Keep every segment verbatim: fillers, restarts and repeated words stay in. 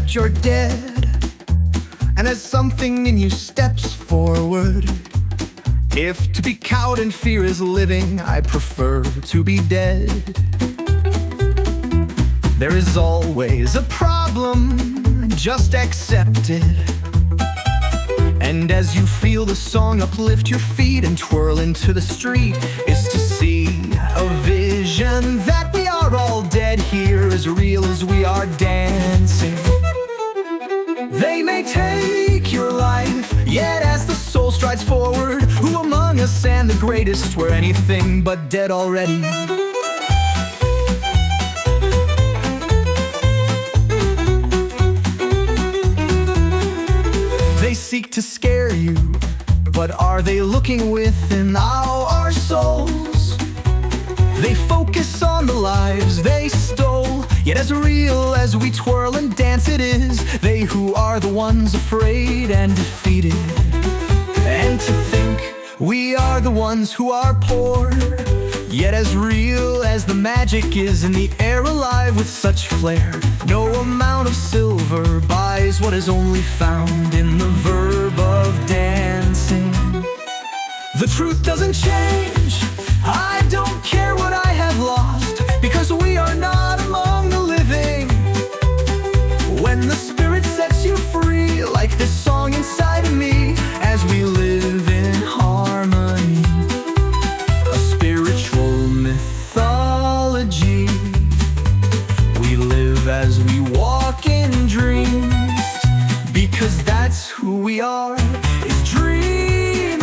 accept you're dead, and as something in you steps forward. If to be cowed in fear is living, I prefer to be dead. There is always a problem, just accept it. And as you feel the song, uplift your feet and twirl into the street. Is to see a vision that we are all dead here, as real as we are dancing. They may take your life, yet as the soul strides forward, who among us and the greatest were anything but dead already? They seek to scare you, but are they looking within our souls? They focus on the lives they stole, yet as real as we twirl and dance it is they who are the ones afraid and defeated. And to think we are the ones who are poor, yet as real as the magic is in the air, alive with such flair. No amount of silver buys what is only found in the verb of dancing. The truth doesn't change, I don't care what I have lost, because we are not among the living. When the spirit sets you free, like this song inside of me, as we live in harmony, a spiritual mythology. We live as we walk in dreams, because that's who we are, is dreamers.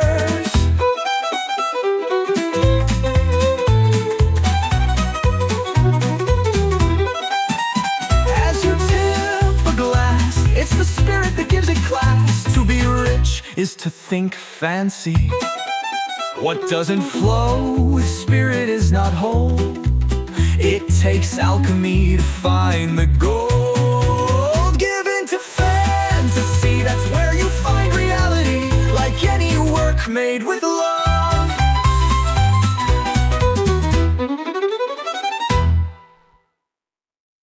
As you tip a glass, it's the spirit that gives it class. To be rich is to think fancy. What doesn't flow with spirit is not whole. It takes alchemy to find the gold. Give in to fantasy, that's where you find reality. Like any work made with love,